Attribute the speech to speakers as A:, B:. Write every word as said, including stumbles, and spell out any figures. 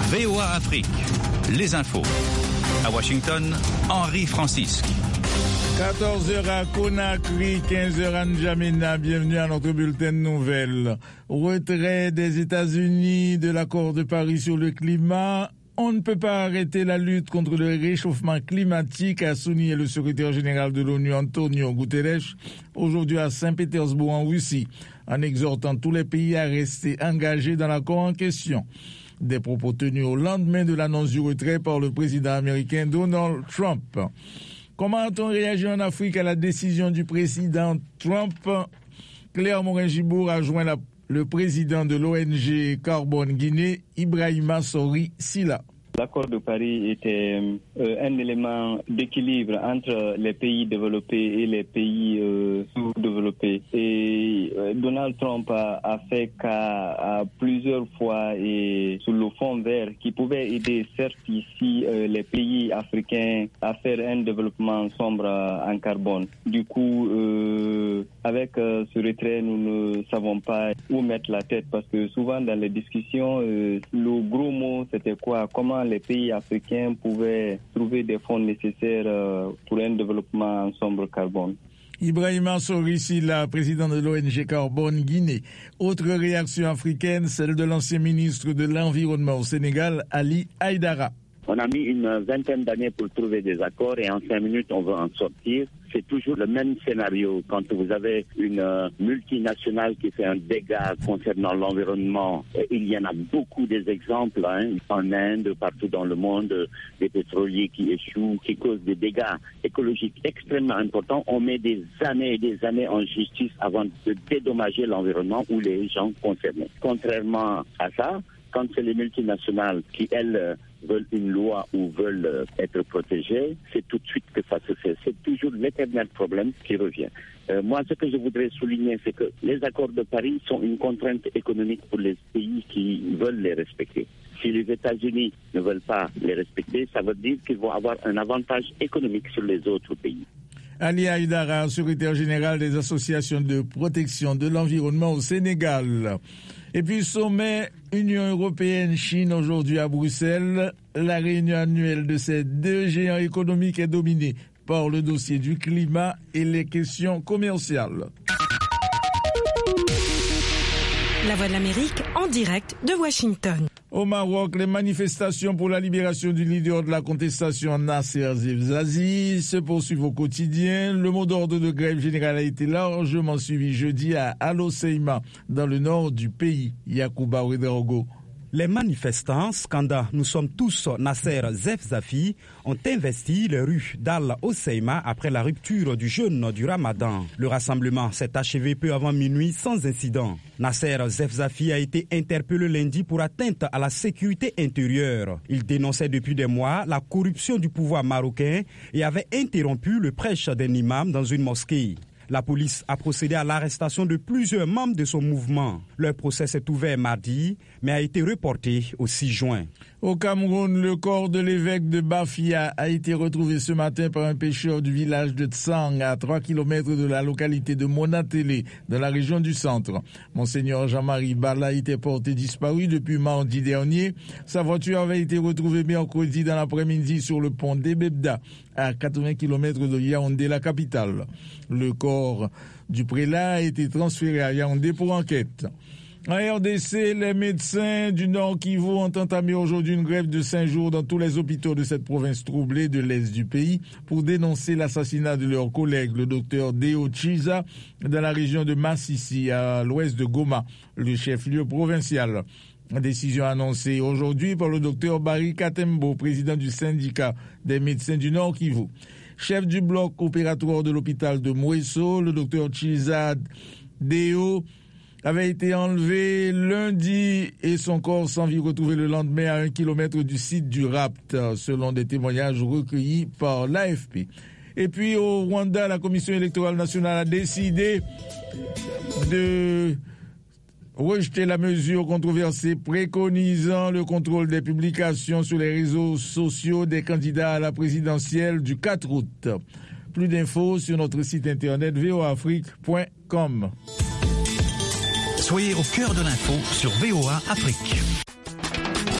A: V O A Afrique, les infos. À Washington, Henri Francisque.
B: quatorze heures à Conakry, quinze heures à N'Djamena. Bienvenue à notre bulletin de nouvelles. Retrait des États-Unis de l'accord de Paris sur le climat. On ne peut pas arrêter la lutte contre le réchauffement climatique, a souligné le secrétaire général de l'ONU, Antonio Guterres, aujourd'hui à Saint-Pétersbourg, en Russie, en exhortant tous les pays à rester engagés dans l'accord en question. Des propos tenus au lendemain de l'annonce du retrait par le président américain Donald Trump. Comment a-t-on réagi en Afrique à la décision du président Trump? Claire Morin-Gibour a joint la, le président de l'O N G Carbone Guinée, Ibrahima Sori Silla.
C: L'accord de Paris était euh, un élément d'équilibre entre les pays développés et les pays euh, sous-développés. Et euh, Donald Trump a, a fait qu'à à plusieurs fois et sous le fond vert qui pouvait aider certes ici euh, les pays africains à faire un développement sombre en carbone. Du coup, euh, avec euh, ce retrait, nous ne savons pas où mettre la tête parce que souvent dans les discussions, euh, le gros mot c'était quoi? Comment les pays africains pouvaient trouver des fonds nécessaires pour un développement en sombre carbone.
B: Ibrahima Sori Silla, président de l'O N G Carbone Guinée. Autre réaction africaine, celle de l'ancien ministre de l'Environnement au Sénégal, Ali Haïdara.
D: On a mis une vingtaine d'années pour trouver des accords et en cinq minutes on veut en sortir. C'est toujours le même scénario. Quand vous avez une euh, multinationale qui fait un dégât concernant l'environnement, il y en a beaucoup des exemples hein, en Inde, partout dans le monde, des pétroliers qui échouent, qui causent des dégâts écologiques extrêmement importants. On met des années et des années en justice avant de dédommager l'environnement ou les gens concernés. Contrairement à ça, quand c'est les multinationales qui, elles, veulent une loi ou veulent être protégées, c'est tout de suite que ça se fait. C'est toujours l'éternel problème qui revient. Euh, moi, ce que je voudrais souligner, c'est que les accords de Paris sont une contrainte économique pour les pays qui veulent les respecter. Si les États-Unis ne veulent pas les respecter, ça veut dire qu'ils vont avoir un avantage économique sur les autres pays.
B: Ali Haïdara, secrétaire général des associations de protection de l'environnement au Sénégal. Et puis, sommet Union européenne-Chine aujourd'hui à Bruxelles. La réunion annuelle de ces deux géants économiques est dominée par le dossier du climat et les questions commerciales.
E: La Voix de l'Amérique en direct de Washington.
B: Au Maroc, les manifestations pour la libération du leader de la contestation, Nasser Zefzazi, se poursuivent au quotidien. Le mot d'ordre de grève générale a été largement suivi jeudi à Al Hoceima, dans le nord du pays. Yacouba Ouedraogo.
F: Les manifestants, scandant « Nous sommes tous Nasser Zefzafi » ont investi les rues d'Al Hoceima après la rupture du jeûne du Ramadan. Le rassemblement s'est achevé peu avant minuit sans incident. Nasser Zefzafi a été interpellé lundi pour atteinte à la sécurité intérieure. Il dénonçait depuis des mois la corruption du pouvoir marocain et avait interrompu le prêche d'un imam dans une mosquée. La police a procédé à l'arrestation de plusieurs membres de son mouvement. Leur procès s'est ouvert mardi, mais a été reporté au six juin.
B: Au Cameroun, le corps de l'évêque de Bafia a été retrouvé ce matin par un pêcheur du village de Tsang, à trois kilomètres de la localité de Monatélé, dans la région du centre. Monseigneur Jean-Marie Bala était porté disparu depuis mardi dernier. Sa voiture avait été retrouvée mercredi dans l'après-midi sur le pont d'Ebebda, à quatre-vingts kilomètres de Yaoundé, la capitale. Le corps du prélat a été transféré à Yaoundé pour enquête. En R D C, les médecins du Nord Kivu ont entamé aujourd'hui une grève de cinq jours dans tous les hôpitaux de cette province troublée de l'Est du pays pour dénoncer l'assassinat de leur collègue, le docteur Deo Chiza, dans la région de Massissi, à l'ouest de Goma, le chef-lieu provincial. Décision annoncée aujourd'hui par le docteur Barry Katembo, président du syndicat des médecins du Nord Kivu. Chef du bloc opératoire de l'hôpital de Mouesso, le docteur Chiza Deo avait été enlevé lundi et son corps sans vie retrouvé le lendemain à un kilomètre du site du rapt, selon des témoignages recueillis par l'A F P. Et puis au Rwanda, la Commission électorale nationale a décidé de rejeter la mesure controversée préconisant le contrôle des publications sur les réseaux sociaux des candidats à la présidentielle du quatre août. Plus d'infos sur notre site internet v o a afrique point com.
A: Soyez au cœur de l'info sur V O A Afrique.